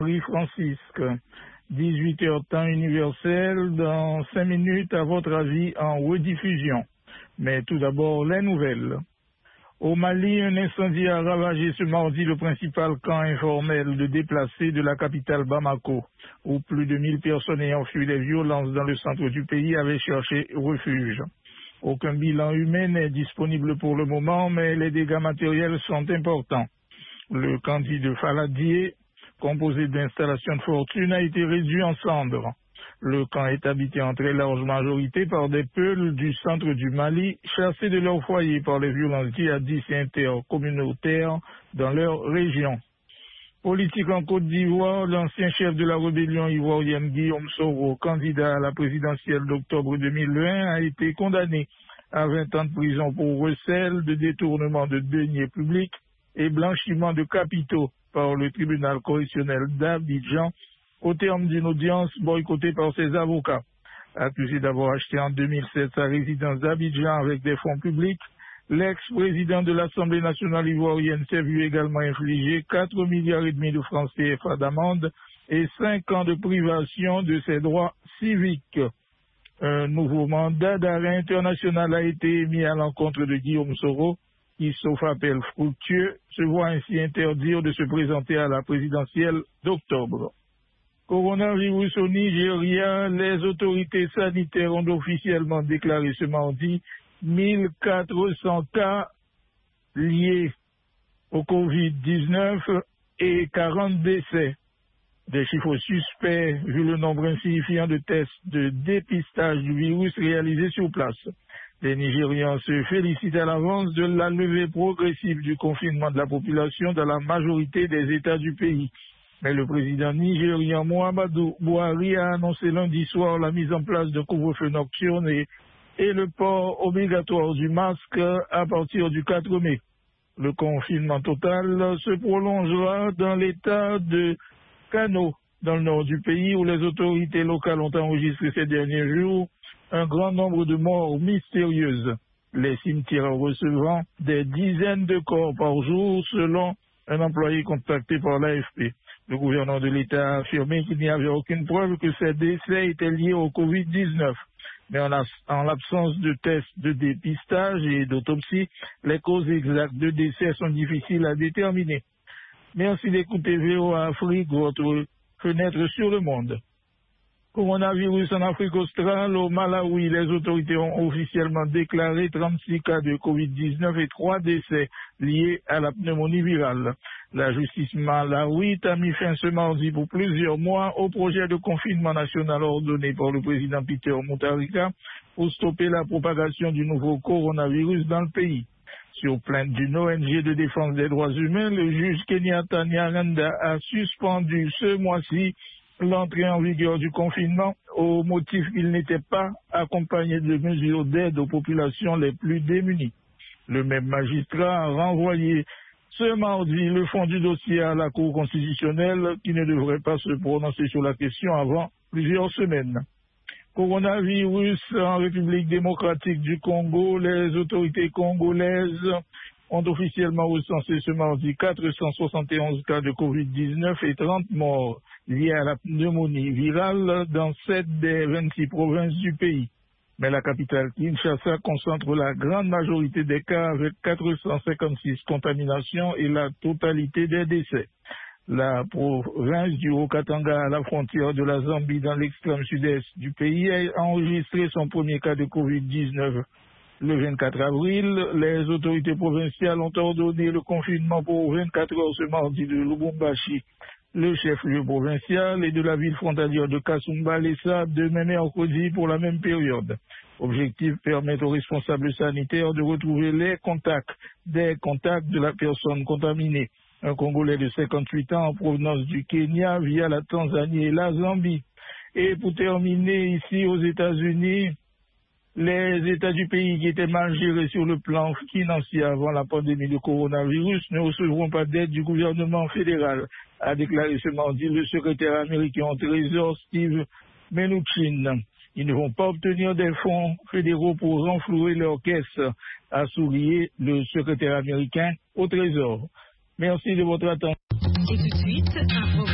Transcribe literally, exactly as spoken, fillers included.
Marie-Francisque. dix-huit heures temps universel, dans cinq minutes, à votre avis, en rediffusion. Mais tout d'abord, les nouvelles. Au Mali, un incendie a ravagé ce mardi le principal camp informel de déplacés de la capitale Bamako, où plus de mille personnes ayant fui les violences dans le centre du pays avaient cherché refuge. Aucun bilan humain n'est disponible pour le moment, mais les dégâts matériels sont importants. Le camp dit de Faladier, composé d'installations de fortune, a été réduit en cendres. Le camp est habité en très large majorité par des Peuls du centre du Mali, chassés de leur foyer par les violences djihadistes et intercommunautaires dans leur région. Politique en Côte d'Ivoire, l'ancien chef de la rébellion ivoirienne Guillaume Soro, candidat à la présidentielle d'octobre deux mille vingt, a été condamné à vingt ans de prison pour recel de détournement de deniers publics et blanchiment de capitaux par le tribunal correctionnel d'Abidjan, au terme d'une audience boycottée par ses avocats. Accusé d'avoir acheté en deux mille sept sa résidence d'Abidjan avec des fonds publics, l'ex-président de l'Assemblée nationale ivoirienne s'est vu également infliger quatre milliards et demi de francs C F A d'amende et cinq ans de privation de ses droits civiques. Un nouveau mandat d'arrêt international a été émis à l'encontre de Guillaume Soro, qui, sauf appel fructueux, se voit ainsi interdire de se présenter à la présidentielle d'octobre. Coronavirus au Nigeria, les autorités sanitaires ont officiellement déclaré ce mardi mille quatre cents cas liés au covid dix-neuf et quarante décès. Des chiffres suspects vu le nombre insignifiant de tests de dépistage du virus réalisés sur place. Les Nigérians se félicitent à l'avance de la levée progressive du confinement de la population dans la majorité des États du pays. Mais le président nigérian Muhammadu Buhari a annoncé lundi soir la mise en place de couvre-feu nocturne et, et le port obligatoire du masque à partir du quatre mai. Le confinement total se prolongera dans l'état de Kano, dans le nord du pays, où les autorités locales ont enregistré ces derniers jours un grand nombre de morts mystérieuses, les cimetières recevant des dizaines de corps par jour, selon un employé contacté par l'A F P. Le gouverneur de l'État a affirmé qu'il n'y avait aucune preuve que ces décès étaient liés au covid dix-neuf. Mais en, en l'absence de tests de dépistage et d'autopsie, les causes exactes de décès sont difficiles à déterminer. Merci d'écouter V O A Afrique, votre fenêtre sur le monde. Coronavirus en Afrique australe, au Malawi, les autorités ont officiellement déclaré trente-six cas de covid dix-neuf et trois décès liés à la pneumonie virale. La justice malawite a mis fin ce mardi pour plusieurs mois au projet de confinement national ordonné par le président Peter Mutharika pour stopper la propagation du nouveau coronavirus dans le pays. Sur plainte d'une O N G de défense des droits humains, le juge Kenyatta Nyaranda a suspendu ce mois-ci l'entrée en vigueur du confinement au motif qu'il n'était pas accompagné de mesures d'aide aux populations les plus démunies. Le même magistrat a renvoyé ce mardi le fond du dossier à la Cour constitutionnelle qui ne devrait pas se prononcer sur la question avant plusieurs semaines. Coronavirus en République démocratique du Congo, les autorités congolaises ont officiellement recensé ce mardi quatre cent soixante et onze cas de covid dix-neuf et trente morts liés à la pneumonie virale dans sept des vingt-six provinces du pays. Mais la capitale Kinshasa concentre la grande majorité des cas avec quatre cent cinquante-six contaminations et la totalité des décès. La province du Haut-Katanga, à la frontière de la Zambie dans l'extrême sud-est du pays, a enregistré son premier cas de covid dix-neuf. Le vingt-quatre avril, les autorités provinciales ont ordonné le confinement pour vingt-quatre heures ce mardi de Lubumbashi, le chef-lieu provincial, et de la ville frontalière de Kasumbalesa demain mercredi pour la même période. Objectif, permettre aux responsables sanitaires de retrouver les contacts, des contacts de la personne contaminée. Un Congolais de cinquante-huit ans en provenance du Kenya via la Tanzanie et la Zambie. Et pour terminer, ici aux États-Unis, les États du pays qui étaient mal gérés sur le plan financier avant la pandémie de coronavirus ne recevront pas d'aide du gouvernement fédéral, a déclaré ce mardi le secrétaire américain au Trésor Steve Mnuchin. Ils ne vont pas obtenir des fonds fédéraux pour renflouer leurs caisses, a souligné le secrétaire américain au Trésor. Merci de votre attention. Et tout de suite, un